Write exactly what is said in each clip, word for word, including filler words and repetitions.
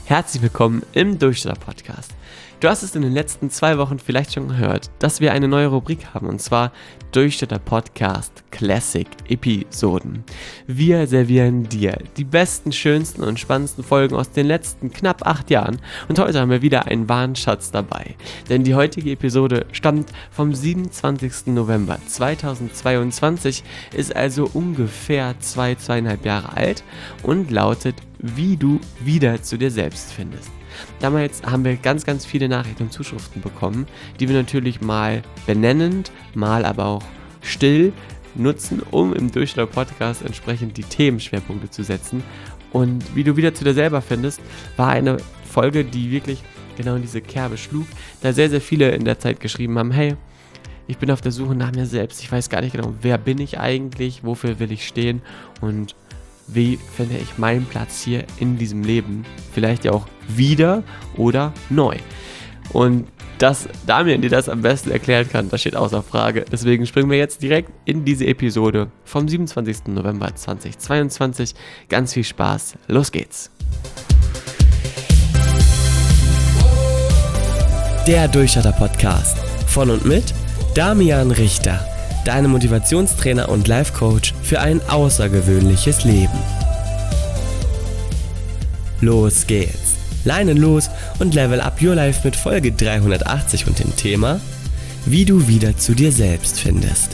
Herzlich willkommen im Durchstarter-Podcast. Du hast es in den letzten zwei Wochen vielleicht schon gehört, dass wir eine neue Rubrik haben, und zwar Durchstarter-Podcast Classic Episoden. Wir servieren dir die besten, schönsten und spannendsten Folgen aus den letzten knapp acht Jahren, und heute haben wir wieder einen wahren Schatz dabei. Denn die heutige Episode stammt vom siebenundzwanzigsten November zweitausendzweiundzwanzig, ist also ungefähr zwei, zweieinhalb Jahre alt und lautet: Wie du wieder zu dir selbst findest. Damals haben wir ganz, ganz viele Nachrichten und Zuschriften bekommen, die wir natürlich mal benennend, mal aber auch still nutzen, um im Durchstarter-Podcast entsprechend die Themenschwerpunkte zu setzen. Und wie du wieder zu dir selber findest, war eine Folge, die wirklich genau in diese Kerbe schlug, da sehr, sehr viele in der Zeit geschrieben haben: Hey, ich bin auf der Suche nach mir selbst, ich weiß gar nicht genau, wer bin ich eigentlich, wofür will ich stehen und wie finde ich meinen Platz hier in diesem Leben? Vielleicht ja auch wieder oder neu. Und dass Damian dir das am besten erklären kann, das steht außer Frage. Deswegen springen wir jetzt direkt in diese Episode vom siebenundzwanzigsten November zweitausendzweiundzwanzig. Ganz viel Spaß, los geht's! Der Durchstarter-Podcast von und mit Damian Richter. Deine Motivationstrainer und Life-Coach für ein außergewöhnliches Leben. Los geht's! Leinen los und level up your life mit Folge dreihundertachtzig und dem Thema: Wie du wieder zu dir selbst findest.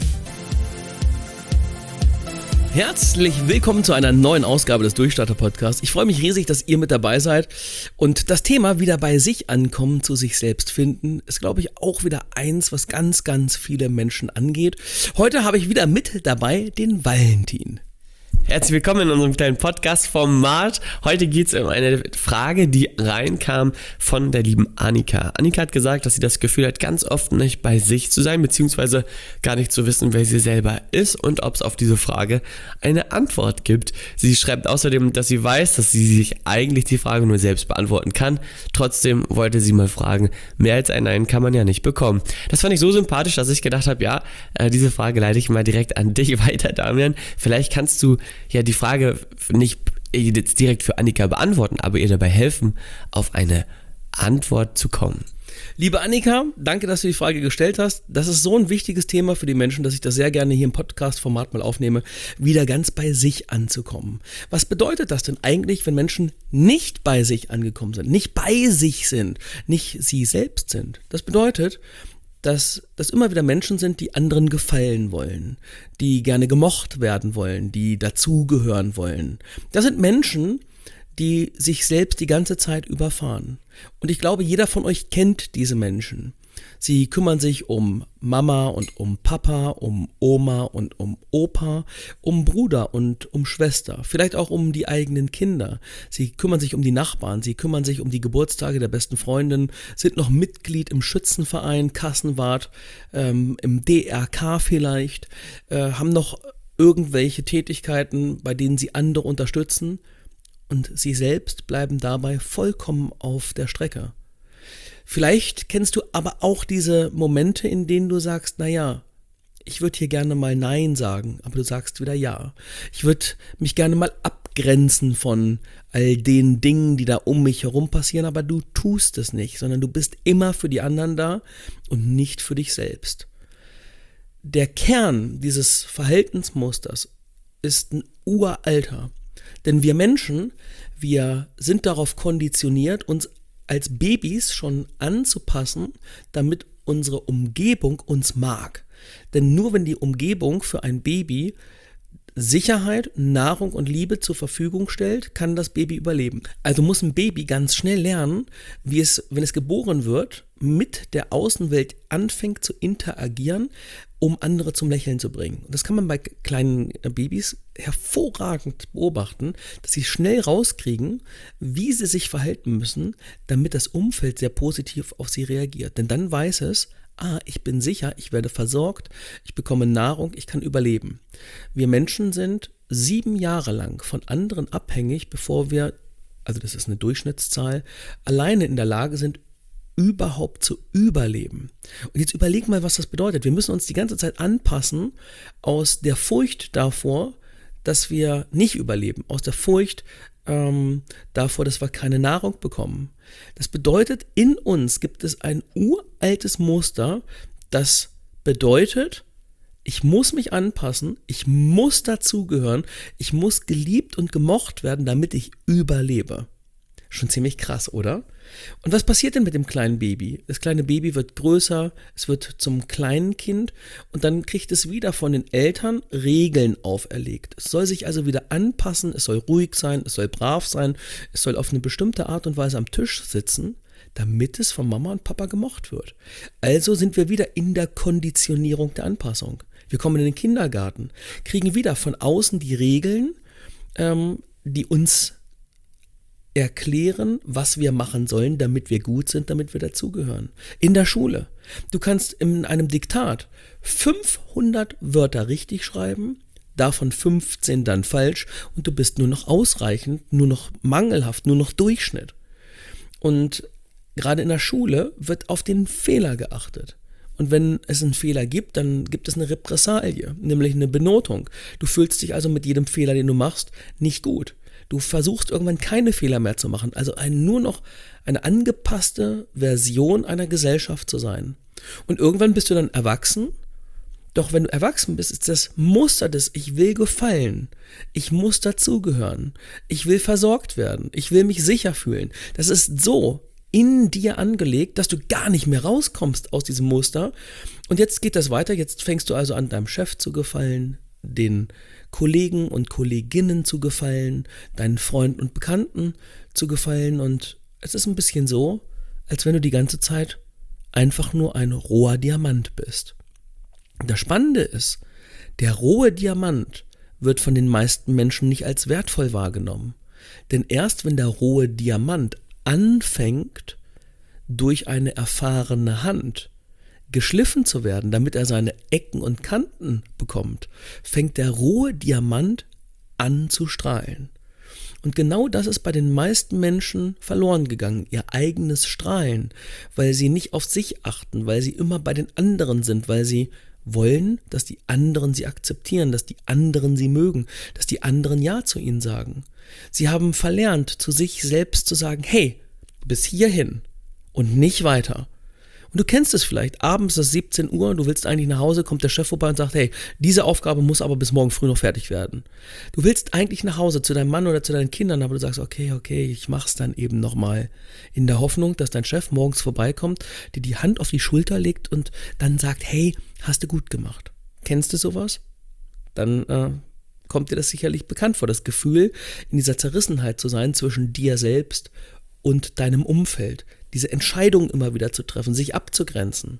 Herzlich willkommen zu einer neuen Ausgabe des Durchstarter-Podcasts. Ich freue mich riesig, dass ihr mit dabei seid. Und das Thema wieder bei sich ankommen, zu sich selbst finden, ist, glaube ich, auch wieder eins, was ganz, ganz viele Menschen angeht. Heute habe ich wieder mit dabei den Valentin. Herzlich willkommen in unserem kleinen Podcast-Format. Heute geht es um eine Frage, die reinkam von der lieben Annika. Annika hat gesagt, dass sie das Gefühl hat, ganz oft nicht bei sich zu sein, beziehungsweise gar nicht zu wissen, wer sie selber ist und ob es auf diese Frage eine Antwort gibt. Sie schreibt außerdem, dass sie weiß, dass sie sich eigentlich die Frage nur selbst beantworten kann. Trotzdem wollte sie mal fragen, mehr als ein Nein kann man ja nicht bekommen. Das fand ich so sympathisch, dass ich gedacht habe, ja, diese Frage leite ich mal direkt an dich weiter, Damian. Vielleicht kannst du ja die Frage nicht jetzt direkt für Annika beantworten, aber ihr dabei helfen, auf eine Antwort zu kommen. Liebe Annika, danke, dass du die Frage gestellt hast. Das ist so ein wichtiges Thema für die Menschen, dass ich das sehr gerne hier im Podcast-Format mal aufnehme, wieder ganz bei sich anzukommen. Was bedeutet das denn eigentlich, wenn Menschen nicht bei sich angekommen sind, nicht bei sich sind, nicht sie selbst sind? Das bedeutet, dass das immer wieder Menschen sind, die anderen gefallen wollen, die gerne gemocht werden wollen, die dazugehören wollen. Das sind Menschen, die sich selbst die ganze Zeit überfahren. Und ich glaube, jeder von euch kennt diese Menschen. Sie kümmern sich um Mama und um Papa, um Oma und um Opa, um Bruder und um Schwester, vielleicht auch um die eigenen Kinder. Sie kümmern sich um die Nachbarn, sie kümmern sich um die Geburtstage der besten Freundin, sind noch Mitglied im Schützenverein, Kassenwart, ähm, im D R K vielleicht, äh, haben noch irgendwelche Tätigkeiten, bei denen sie andere unterstützen, und sie selbst bleiben dabei vollkommen auf der Strecke. Vielleicht kennst du aber auch diese Momente, in denen du sagst, naja, ich würde hier gerne mal Nein sagen, aber du sagst wieder Ja. Ich würde mich gerne mal abgrenzen von all den Dingen, die da um mich herum passieren, aber du tust es nicht, sondern du bist immer für die anderen da und nicht für dich selbst. Der Kern dieses Verhaltensmusters ist ein uralter, denn wir Menschen, wir sind darauf konditioniert, uns als Babys schon anzupassen, damit unsere Umgebung uns mag. Denn nur wenn die Umgebung für ein Baby Sicherheit, Nahrung und Liebe zur Verfügung stellt, kann das Baby überleben. Also muss ein Baby ganz schnell lernen, wie es, wenn es geboren wird, mit der Außenwelt anfängt zu interagieren, um andere zum Lächeln zu bringen. Und das kann man bei kleinen Babys hervorragend beobachten, dass sie schnell rauskriegen, wie sie sich verhalten müssen, damit das Umfeld sehr positiv auf sie reagiert. Denn dann weiß es, ah, ich bin sicher, ich werde versorgt, ich bekomme Nahrung, ich kann überleben. Wir Menschen sind sieben Jahre lang von anderen abhängig, bevor wir, also das ist eine Durchschnittszahl, alleine in der Lage sind, überhaupt zu überleben. Und jetzt überleg mal, was das bedeutet. Wir müssen uns die ganze Zeit anpassen aus der Furcht davor, dass wir nicht überleben, aus der Furcht, ähm, davor, dass wir keine Nahrung bekommen. Das bedeutet, in uns gibt es ein uraltes Muster, das bedeutet, ich muss mich anpassen, ich muss dazugehören, ich muss geliebt und gemocht werden, damit ich überlebe. Schon ziemlich krass, oder? Und was passiert denn mit dem kleinen Baby? Das kleine Baby wird größer, es wird zum kleinen Kind und dann kriegt es wieder von den Eltern Regeln auferlegt. Es soll sich also wieder anpassen, es soll ruhig sein, es soll brav sein, es soll auf eine bestimmte Art und Weise am Tisch sitzen, damit es von Mama und Papa gemocht wird. Also sind wir wieder in der Konditionierung der Anpassung. Wir kommen in den Kindergarten, kriegen wieder von außen die Regeln, ähm, die uns erklären, was wir machen sollen, damit wir gut sind, damit wir dazugehören. In der Schule. Du kannst in einem Diktat fünfhundert Wörter richtig schreiben, davon fünfzehn dann falsch und du bist nur noch ausreichend, nur noch mangelhaft, nur noch Durchschnitt. Und gerade in der Schule wird auf den Fehler geachtet. Und wenn es einen Fehler gibt, dann gibt es eine Repressalie, nämlich eine Benotung. Du fühlst dich also mit jedem Fehler, den du machst, nicht gut. Du versuchst irgendwann keine Fehler mehr zu machen, also ein, nur noch eine angepasste Version einer Gesellschaft zu sein. Und irgendwann bist du dann erwachsen, doch wenn du erwachsen bist, ist das Muster des Ich will gefallen, ich muss dazugehören, ich will versorgt werden, ich will mich sicher fühlen. Das ist so in dir angelegt, dass du gar nicht mehr rauskommst aus diesem Muster. Und jetzt geht das weiter, jetzt fängst du also an, deinem Chef zu gefallen, den Kollegen und Kolleginnen zu gefallen, deinen Freunden und Bekannten zu gefallen und es ist ein bisschen so, als wenn du die ganze Zeit einfach nur ein roher Diamant bist. Das Spannende ist, der rohe Diamant wird von den meisten Menschen nicht als wertvoll wahrgenommen, denn erst wenn der rohe Diamant anfängt, durch eine erfahrene Hand geschliffen zu werden, damit er seine Ecken und Kanten bekommt, fängt der rohe Diamant an zu strahlen. Und genau das ist bei den meisten Menschen verloren gegangen, ihr eigenes Strahlen, weil sie nicht auf sich achten, weil sie immer bei den anderen sind, weil sie wollen, dass die anderen sie akzeptieren, dass die anderen sie mögen, dass die anderen Ja zu ihnen sagen. Sie haben verlernt, zu sich selbst zu sagen, hey, bis hierhin und nicht weiter. Und du kennst es vielleicht, abends ist es siebzehn Uhr, du willst eigentlich nach Hause, kommt der Chef vorbei und sagt, hey, diese Aufgabe muss aber bis morgen früh noch fertig werden. Du willst eigentlich nach Hause zu deinem Mann oder zu deinen Kindern, aber du sagst, okay, okay, ich mach's dann eben nochmal. In der Hoffnung, dass dein Chef morgens vorbeikommt, dir die Hand auf die Schulter legt und dann sagt, hey, hast du gut gemacht. Kennst du sowas? Dann äh, kommt dir das sicherlich bekannt vor, das Gefühl, in dieser Zerrissenheit zu sein zwischen dir selbst und deinem Umfeld. Diese Entscheidung immer wieder zu treffen, sich abzugrenzen.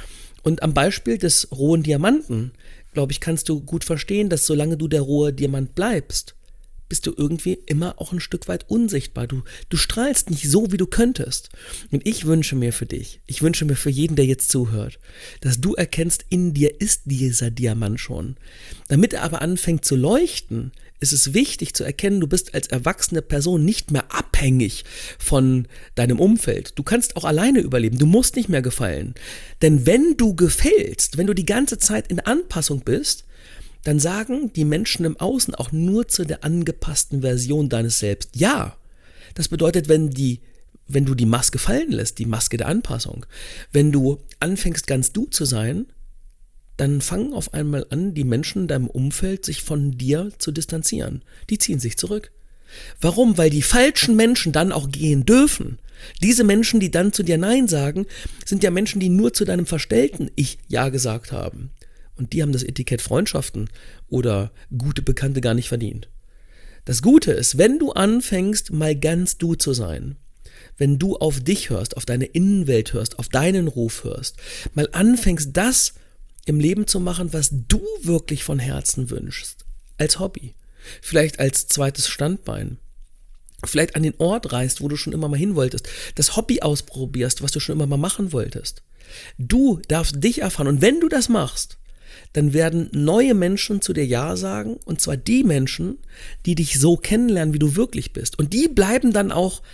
Und am Beispiel des rohen Diamanten, glaube ich, kannst du gut verstehen, dass solange du der rohe Diamant bleibst, bist du irgendwie immer auch ein Stück weit unsichtbar. Du, du strahlst nicht so, wie du könntest. Und ich wünsche mir für dich, ich wünsche mir für jeden, der jetzt zuhört, dass du erkennst, in dir ist dieser Diamant schon. Damit er aber anfängt zu leuchten, ist es wichtig zu erkennen, du bist als erwachsene Person nicht mehr abhängig von deinem Umfeld. Du kannst auch alleine überleben, du musst nicht mehr gefallen. Denn wenn du gefällst, wenn du die ganze Zeit in Anpassung bist, dann sagen die Menschen im Außen auch nur zu der angepassten Version deines Selbst ja. Das bedeutet, wenn die, wenn du die Maske fallen lässt, die Maske der Anpassung, wenn du anfängst ganz du zu sein, dann fangen auf einmal an, die Menschen in deinem Umfeld sich von dir zu distanzieren. Die ziehen sich zurück. Warum? Weil die falschen Menschen dann auch gehen dürfen. Diese Menschen, die dann zu dir Nein sagen, sind ja Menschen, die nur zu deinem verstellten Ich Ja gesagt haben. Und die haben das Etikett Freundschaften oder gute Bekannte gar nicht verdient. Das Gute ist, wenn du anfängst, mal ganz du zu sein, wenn du auf dich hörst, auf deine Innenwelt hörst, auf deinen Ruf hörst, mal anfängst, das im Leben zu machen, was du wirklich von Herzen wünschst, als Hobby, vielleicht als zweites Standbein, vielleicht an den Ort reist, wo du schon immer mal hin wolltest, das Hobby ausprobierst, was du schon immer mal machen wolltest. Du darfst dich erfahren und wenn du das machst, dann werden neue Menschen zu dir Ja sagen und zwar die Menschen, die dich so kennenlernen, wie du wirklich bist und die bleiben dann auch,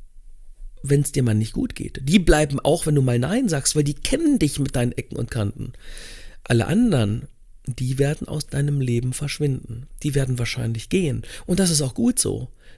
wenn es dir mal nicht gut geht. Die bleiben auch, wenn du mal Nein sagst, weil die kennen dich mit deinen Ecken und Kanten. Alle anderen, die werden aus deinem Leben verschwinden. Die werden wahrscheinlich gehen. Und das ist auch gut so.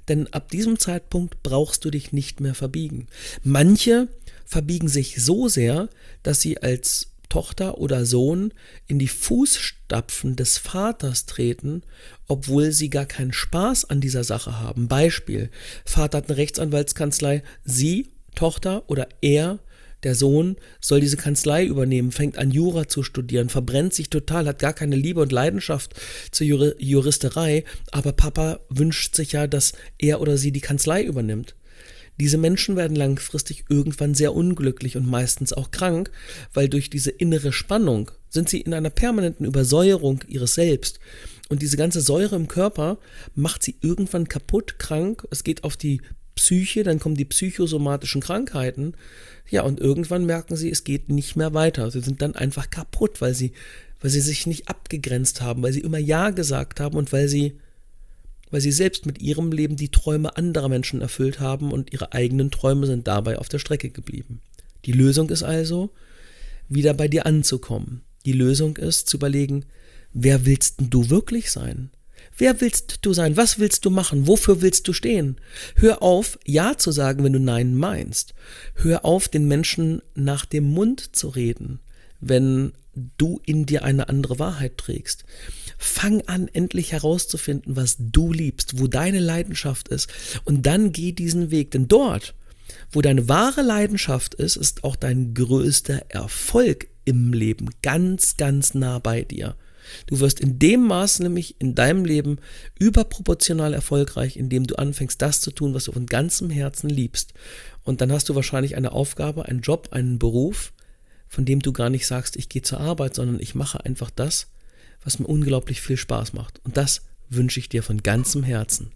denn ab diesem Zeitpunkt brauchst du dich nicht mehr verbiegen. Manche verbiegen sich so sehr, dass sie als Tochter oder Sohn in die Fußstapfen des Vaters treten, obwohl sie gar keinen Spaß an dieser Sache haben. Beispiel: Vater hat eine Rechtsanwaltskanzlei, sie, Tochter oder er, der Sohn, soll diese Kanzlei übernehmen, fängt an Jura zu studieren, verbrennt sich total, hat gar keine Liebe und Leidenschaft zur Jur- Juristerei, aber Papa wünscht sich ja, dass er oder sie die Kanzlei übernimmt. Diese Menschen werden langfristig irgendwann sehr unglücklich und meistens auch krank, weil durch diese innere Spannung sind sie in einer permanenten Übersäuerung ihres Selbst. Und diese ganze Säure im Körper macht sie irgendwann kaputt, krank. Es geht auf die Psyche, dann kommen die psychosomatischen Krankheiten. Ja, und irgendwann merken sie, es geht nicht mehr weiter. Sie sind dann einfach kaputt, weil sie, weil sie sich nicht abgegrenzt haben, weil sie immer Ja gesagt haben und weil sie weil sie selbst mit ihrem Leben die Träume anderer Menschen erfüllt haben und ihre eigenen Träume sind dabei auf der Strecke geblieben. Die Lösung ist also, wieder bei dir anzukommen. Die Lösung ist, zu überlegen, wer willst denn du wirklich sein? Wer willst du sein? Was willst du machen? Wofür willst du stehen? Hör auf, Ja zu sagen, wenn du Nein meinst. Hör auf, den Menschen nach dem Mund zu reden, wenn du in dir eine andere Wahrheit trägst. Fang an, endlich herauszufinden, was du liebst, wo deine Leidenschaft ist, und dann geh diesen Weg, denn dort, wo deine wahre Leidenschaft ist, ist auch dein größter Erfolg im Leben ganz, ganz nah bei dir. Du wirst in dem Maß nämlich in deinem Leben überproportional erfolgreich, indem du anfängst, das zu tun, was du von ganzem Herzen liebst. Und dann hast du wahrscheinlich eine Aufgabe, einen Job, einen Beruf, von dem du gar nicht sagst, ich gehe zur Arbeit, sondern ich mache einfach das, was mir unglaublich viel Spaß macht. Und das wünsche ich dir von ganzem Herzen.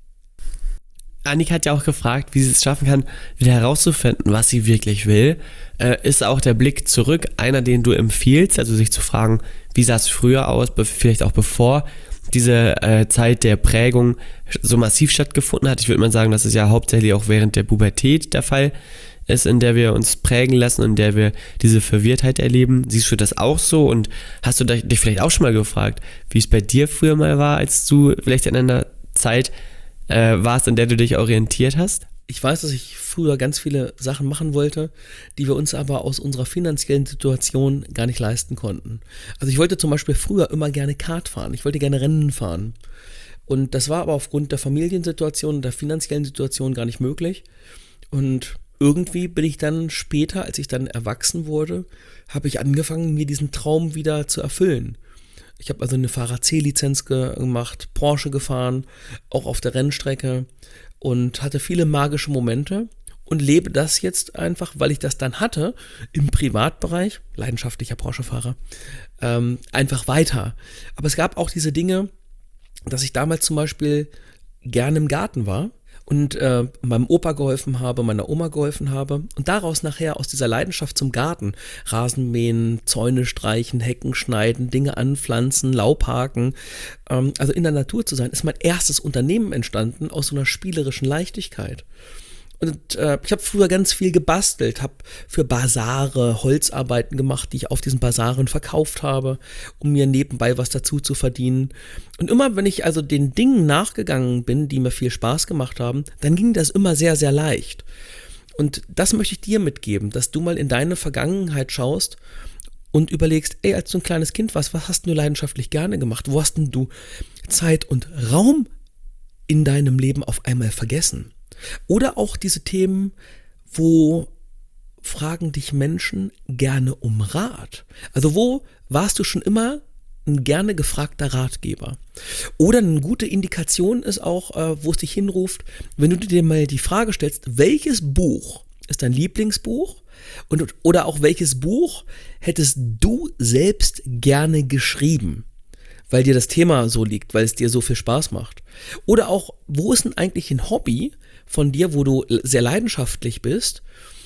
Annika hat ja auch gefragt, wie sie es schaffen kann, wieder herauszufinden, was sie wirklich will. Äh, ist auch der Blick zurück einer, den du empfiehlst, also sich zu fragen, wie sah es früher aus, be- vielleicht auch bevor diese äh, Zeit der Prägung so massiv stattgefunden hat. Ich würde mal sagen, das ist ja hauptsächlich auch während der Pubertät der Fall ist, in der wir uns prägen lassen und in der wir diese Verwirrtheit erleben. Siehst du das auch so und hast du dich vielleicht auch schon mal gefragt, wie es bei dir früher mal war, als du vielleicht in einer Zeit äh, warst, in der du dich orientiert hast? Ich weiß, dass ich früher ganz viele Sachen machen wollte, die wir uns aber aus unserer finanziellen Situation gar nicht leisten konnten. Also ich wollte zum Beispiel früher immer gerne Kart fahren, ich wollte gerne Rennen fahren. Und das war aber aufgrund der Familiensituation und der finanziellen Situation gar nicht möglich. Und irgendwie bin ich dann später, als ich dann erwachsen wurde, habe ich angefangen, mir diesen Traum wieder zu erfüllen. Ich habe also eine Fahrer-C-Lizenz ge- gemacht, Porsche gefahren, auch auf der Rennstrecke und hatte viele magische Momente und lebe das jetzt einfach, weil ich das dann hatte, im Privatbereich, leidenschaftlicher Porsche-Fahrer, ähm, einfach weiter. Aber es gab auch diese Dinge, dass ich damals zum Beispiel gerne im Garten war und äh, meinem Opa geholfen habe, meiner Oma geholfen habe und daraus nachher aus dieser Leidenschaft zum Garten, Rasenmähen, Zäune streichen, Hecken schneiden, Dinge anpflanzen, Laub haken, ähm, also in der Natur zu sein, ist mein erstes Unternehmen entstanden aus so einer spielerischen Leichtigkeit. Und äh, ich habe früher ganz viel gebastelt, habe für Basare Holzarbeiten gemacht, die ich auf diesen Basaren verkauft habe, um mir nebenbei was dazu zu verdienen. Und immer, wenn ich also den Dingen nachgegangen bin, die mir viel Spaß gemacht haben, dann ging das immer sehr, sehr leicht. Und das möchte ich dir mitgeben, dass du mal in deine Vergangenheit schaust und überlegst, ey, als du ein kleines Kind warst, was hast du leidenschaftlich gerne gemacht? Wo hast denn du Zeit und Raum in deinem Leben auf einmal vergessen? Oder auch diese Themen, wo fragen dich Menschen gerne um Rat? Also wo warst du schon immer ein gerne gefragter Ratgeber? Oder eine gute Indikation ist auch, äh, wo es dich hinruft, wenn du dir mal die Frage stellst, welches Buch ist dein Lieblingsbuch? Und, oder auch welches Buch hättest du selbst gerne geschrieben? Weil dir das Thema so liegt, weil es dir so viel Spaß macht. Oder auch, wo ist denn eigentlich ein Hobby von dir, wo du sehr leidenschaftlich bist?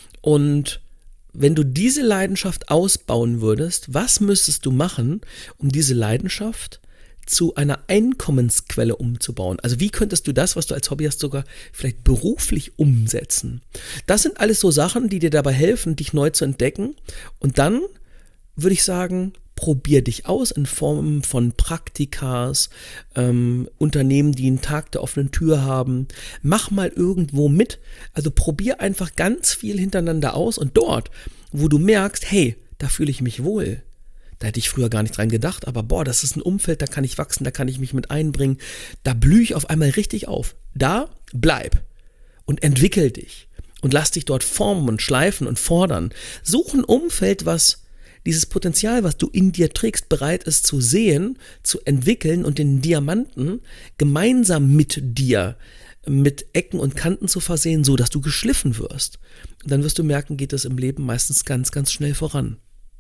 Und wenn du diese Leidenschaft ausbauen würdest, was müsstest du machen, um diese Leidenschaft zu einer Einkommensquelle umzubauen? Also wie könntest du das, was du als Hobby hast, sogar vielleicht beruflich umsetzen? Das sind alles so Sachen, die dir dabei helfen, dich neu zu entdecken. Und dann würde ich sagen, probier dich aus in Form von Praktikas, ähm, Unternehmen, die einen Tag der offenen Tür haben. Mach mal irgendwo mit. Also probier einfach ganz viel hintereinander aus und dort, wo du merkst, hey, da fühle ich mich wohl. Da hätte ich früher gar nicht dran gedacht, aber boah, das ist ein Umfeld, da kann ich wachsen, da kann ich mich mit einbringen. Da blühe ich auf einmal richtig auf. Da bleib und entwickel dich und lass dich dort formen und schleifen und fordern. Such ein Umfeld, was dieses Potenzial, was du in dir trägst, bereit ist zu sehen, zu entwickeln und den Diamanten gemeinsam mit dir mit Ecken und Kanten zu versehen, so dass du geschliffen wirst. Und dann wirst du merken, geht es im Leben meistens ganz, ganz schnell voran.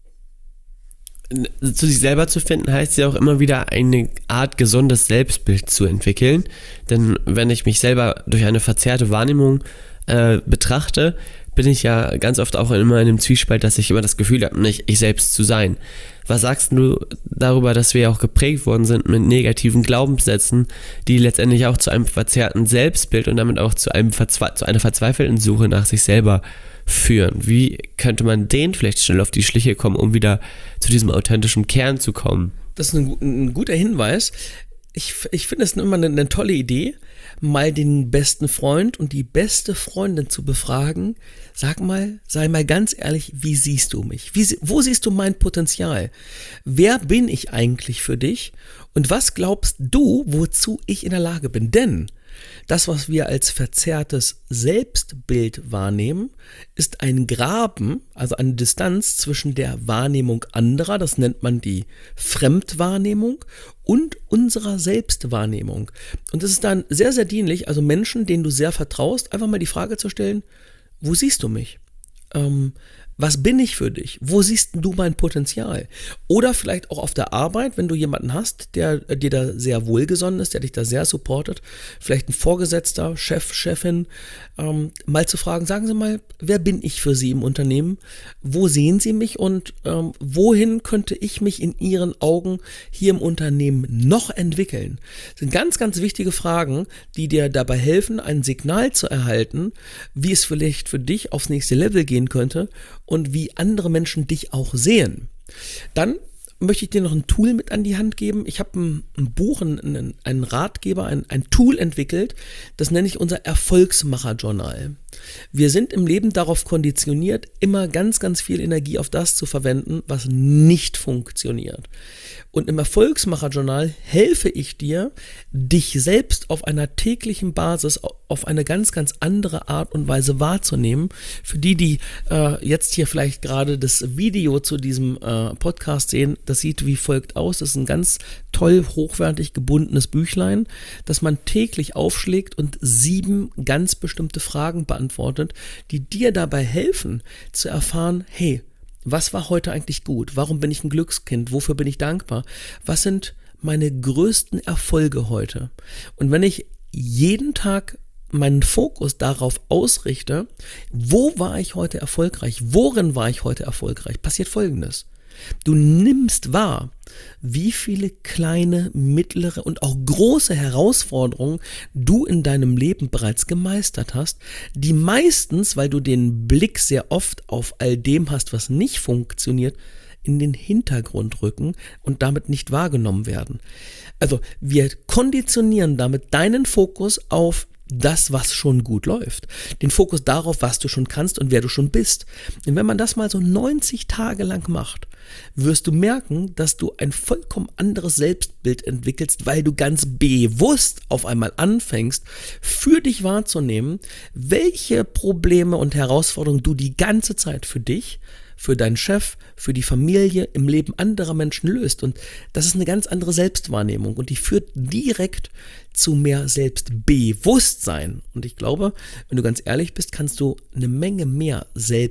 Zu sich selber zu finden, heißt ja auch immer wieder eine Art gesundes Selbstbild zu entwickeln. Denn wenn ich mich selber durch eine verzerrte Wahrnehmung äh, betrachte, bin ich ja ganz oft auch immer in einem Zwiespalt, dass ich immer das Gefühl habe, nicht ich selbst zu sein. Was sagst du darüber, dass wir auch geprägt worden sind mit negativen Glaubenssätzen, die letztendlich auch zu einem verzerrten Selbstbild und damit auch zu, einem Verzwe- zu einer verzweifelten Suche nach sich selber führen? Wie könnte man denen vielleicht schnell auf die Schliche kommen, um wieder zu diesem authentischen Kern zu kommen? Das ist ein, ein guter Hinweis. Ich, ich finde es immer eine, eine tolle Idee, mal den besten Freund und die beste Freundin zu befragen. Sag mal, sei mal ganz ehrlich, wie siehst du mich? Wie, wo siehst du mein Potenzial? Wer bin ich eigentlich für dich? Und was glaubst du, wozu ich in der Lage bin? Denn das, was wir als verzerrtes Selbstbild wahrnehmen, ist ein Graben, also eine Distanz zwischen der Wahrnehmung anderer, das nennt man die Fremdwahrnehmung, und unserer Selbstwahrnehmung. Und es ist dann sehr, sehr dienlich, also Menschen, denen du sehr vertraust, einfach mal die Frage zu stellen, wo siehst du mich? Ähm, Was bin ich für dich? Wo siehst du mein Potenzial? Oder vielleicht auch auf der Arbeit, wenn du jemanden hast, der dir da sehr wohlgesonnen ist, der dich da sehr supportet, vielleicht ein Vorgesetzter, Chef, Chefin, ähm, mal zu fragen, sagen Sie mal, wer bin ich für Sie im Unternehmen? Wo sehen Sie mich und ähm, wohin könnte ich mich in Ihren Augen hier im Unternehmen noch entwickeln? Das sind ganz, ganz wichtige Fragen, die dir dabei helfen, ein Signal zu erhalten, wie es vielleicht für dich aufs nächste Level gehen könnte und wie andere Menschen dich auch sehen. Dann möchte ich dir noch ein Tool mit an die Hand geben. Ich habe ein, ein Buch, einen, einen Ratgeber, ein, ein Tool entwickelt, das nenne ich unser Erfolgsmacher-Journal. Wir sind im Leben darauf konditioniert, immer ganz, ganz viel Energie auf das zu verwenden, was nicht funktioniert. Und im Erfolgsmacher-Journal helfe ich dir, dich selbst auf einer täglichen Basis auf eine ganz, ganz andere Art und Weise wahrzunehmen. Für die, die äh, jetzt hier vielleicht gerade das Video zu diesem äh, Podcast sehen, das sieht wie folgt aus. Das ist ein ganz toll, hochwertig gebundenes Büchlein, das man täglich aufschlägt und sieben ganz bestimmte Fragen beantwortet, die dir dabei helfen zu erfahren, hey, was war heute eigentlich gut? Warum bin ich ein Glückskind? Wofür bin ich dankbar? Was sind meine größten Erfolge heute? Und wenn ich jeden Tag meinen Fokus darauf ausrichte, wo war ich heute erfolgreich? Worin war ich heute erfolgreich? Passiert Folgendes. Du nimmst wahr, wie viele kleine, mittlere und auch große Herausforderungen du in deinem Leben bereits gemeistert hast, die meistens, weil du den Blick sehr oft auf all dem hast, was nicht funktioniert, in den Hintergrund rücken und damit nicht wahrgenommen werden. Also wir konditionieren damit deinen Fokus auf das, was schon gut läuft. Den Fokus darauf, was du schon kannst und wer du schon bist. Und wenn man das mal so neunzig Tage lang macht, wirst du merken, dass du ein vollkommen anderes Selbstbild entwickelst, weil du ganz bewusst auf einmal anfängst, für dich wahrzunehmen, welche Probleme und Herausforderungen du die ganze Zeit für dich, für deinen Chef, für die Familie, im Leben anderer Menschen löst. Und das ist eine ganz andere Selbstwahrnehmung und die führt direkt zu mehr Selbstbewusstsein. Und ich glaube, wenn du ganz ehrlich bist, kannst du eine Menge mehr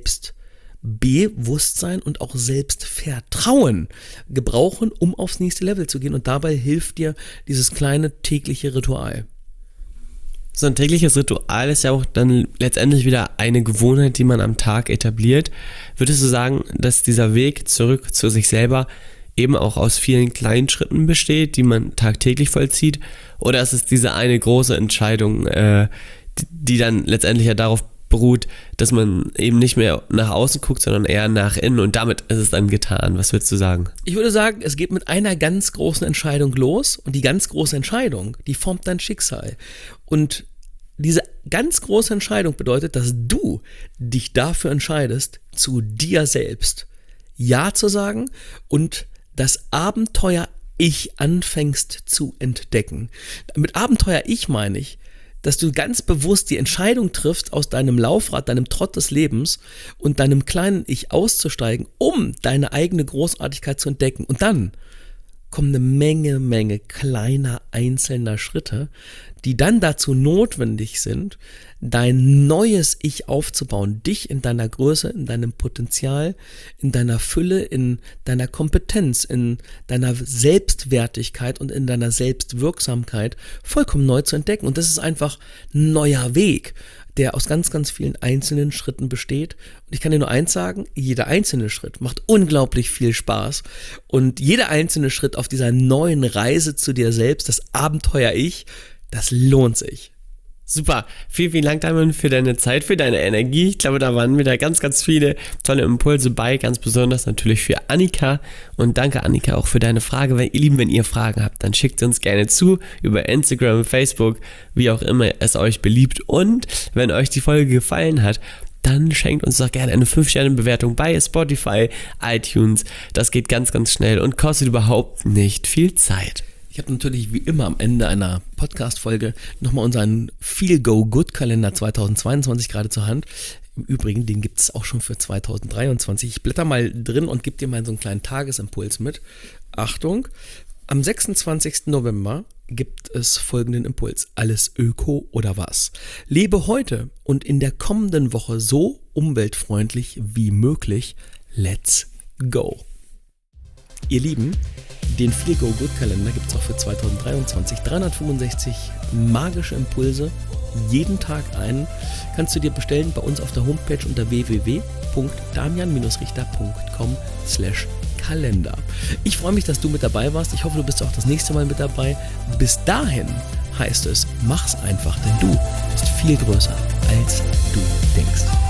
Selbstbewusstsein und auch Selbstvertrauen gebrauchen, um aufs nächste Level zu gehen. Und dabei hilft dir dieses kleine tägliche Ritual. So ein tägliches Ritual ist ja auch dann letztendlich wieder eine Gewohnheit, die man am Tag etabliert. Würdest du sagen, dass dieser Weg zurück zu sich selber eben auch aus vielen kleinen Schritten besteht, die man tagtäglich vollzieht? Oder ist es diese eine große Entscheidung, äh, die, die dann letztendlich ja darauf beruht, dass man eben nicht mehr nach außen guckt, sondern eher nach innen und damit ist es dann getan. Was würdest du sagen? Ich würde sagen, es geht mit einer ganz großen Entscheidung los und die ganz große Entscheidung, die formt dein Schicksal. Und diese ganz große Entscheidung bedeutet, dass du dich dafür entscheidest, zu dir selbst Ja zu sagen und das Abenteuer Ich anfängst zu entdecken. Mit Abenteuer Ich meine ich, dass du ganz bewusst die Entscheidung triffst, aus deinem Laufrad, deinem Trott des Lebens und deinem kleinen Ich auszusteigen, um deine eigene Großartigkeit zu entdecken. Und dann kommen eine Menge, Menge kleiner einzelner Schritte, die dann dazu notwendig sind, dein neues Ich aufzubauen, dich in deiner Größe, in deinem Potenzial, in deiner Fülle, in deiner Kompetenz, in deiner Selbstwertigkeit und in deiner Selbstwirksamkeit vollkommen neu zu entdecken. Und das ist einfach ein neuer Weg, der aus ganz, ganz vielen einzelnen Schritten besteht. Und ich kann dir nur eins sagen, jeder einzelne Schritt macht unglaublich viel Spaß. Und jeder einzelne Schritt auf dieser neuen Reise zu dir selbst, das Abenteuer Ich, das lohnt sich. Super, vielen, vielen Dank, Damian, für deine Zeit, für deine Energie. Ich glaube, da waren wieder ganz, ganz viele tolle Impulse bei, ganz besonders natürlich für Annika. Und danke, Annika, auch für deine Frage. Wenn ihr Lieben, wenn ihr Fragen habt, dann schickt sie uns gerne zu über Instagram, Facebook, wie auch immer es euch beliebt. Und wenn euch die Folge gefallen hat, dann schenkt uns doch gerne eine fünf Sterne Bewertung bei Spotify, iTunes. Das geht ganz, ganz schnell und kostet überhaupt nicht viel Zeit. Ich habe natürlich wie immer am Ende einer Podcast-Folge nochmal unseren Feel-Go-Good-Kalender zweitausendzweiundzwanzig gerade zur Hand. Im Übrigen, den gibt es auch schon für zweitausenddreiundzwanzig. Ich blätter mal drin und gebe dir mal so einen kleinen Tagesimpuls mit. Achtung, am sechsundzwanzigsten November gibt es folgenden Impuls. Alles Öko oder was? Lebe heute und in der kommenden Woche so umweltfreundlich wie möglich. Let's go! Ihr Lieben, den Feel-Go-Good-Kalender gibt es auch für zweitausenddreiundzwanzig. dreihundertfünfundsechzig magische Impulse, jeden Tag einen. Kannst du dir bestellen bei uns auf der Homepage unter w w w punkt damian richter punkt com slash Kalender. Ich freue mich, dass du mit dabei warst. Ich hoffe, du bist auch das nächste Mal mit dabei. Bis dahin heißt es, mach's einfach, denn du bist viel größer, als du denkst.